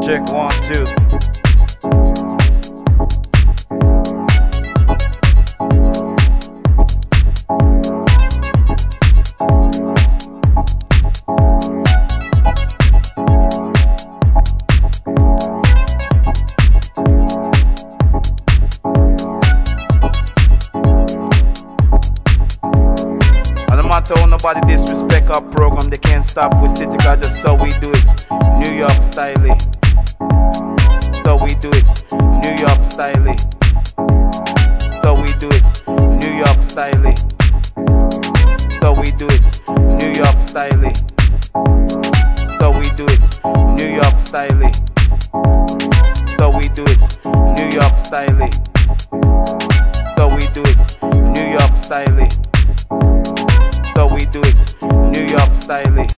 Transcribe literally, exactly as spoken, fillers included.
Check one, two. No matter how nobody disrespect our program, they can't stop with City, cause just so we do it. New York style. So we do it. New York style. So we do it. New York style. So we do it. New York style. So we do it. New York style. So we do it. New York style. So we do it. New York style. So we do it, New York style.